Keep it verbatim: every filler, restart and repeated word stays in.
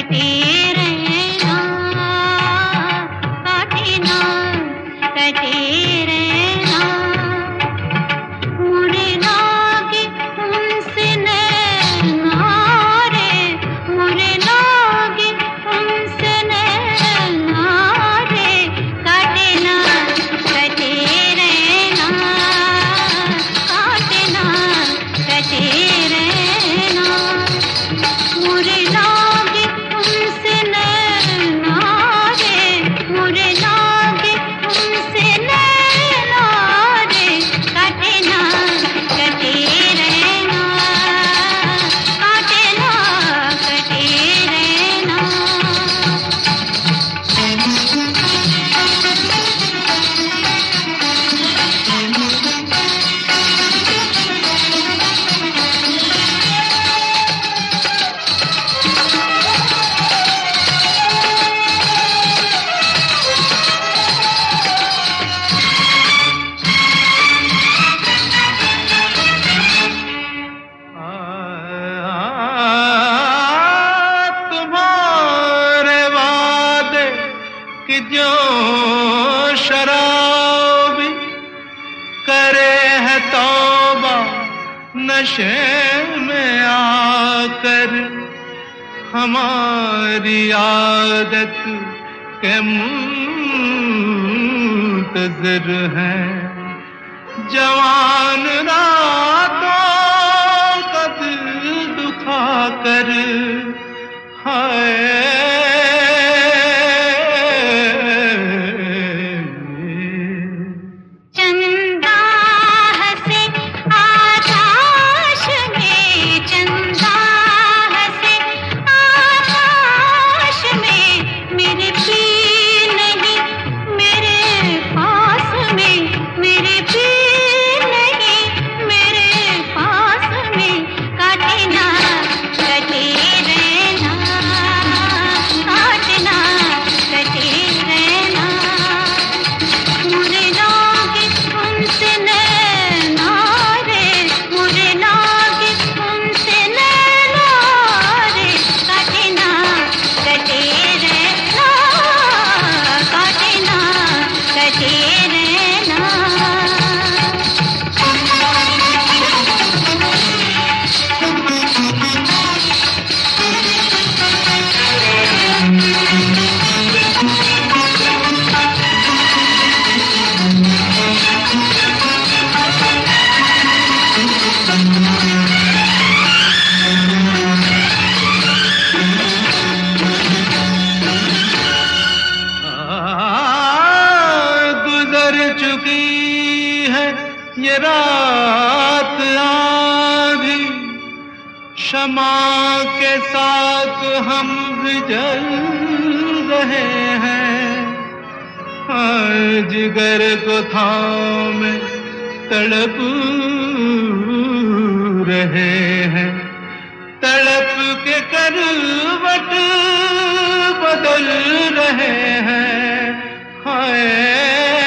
कटे रहना, काटे ना कटे रहना, मुड़े लागे उनसे नैना रे, मुड़े लागे उनसे नैना रे, काटे ना कटे रहना, काटे ना कटे रहना, मुड़े लागे उनसे नैना रे, मुड़े लागे उनसे नैना रे, काटे ना कटे रहना, काटे ना कटे रहना। तुम्हारे वादे कि जो शराबी करे है तौबा नशे में आकर, हमारी आदत के मुंतज़िर हैं जवान रातों का दिल दुखा कर। हाय चंदा हंसे आकाश में, चंदा हंसे आकाश में, मेरे पीर नहीं मेरे पास में, मेरे पीर नहीं मेरे पास में, काटे ना कटे रहना, काटे ना कटे रहना, मुझे लागे उनसे नैना रे, मुझे लागे उनसे नैना रे, काटे ना कटे रहना, काटे ना कटे रहना। गुजर चुकी है ये रात आधी, शमा के साथ हम भी जल रहे हैं, जिगर को थामे तड़प रहे हैं, तड़प के करवट बदल रहे हैं। हाय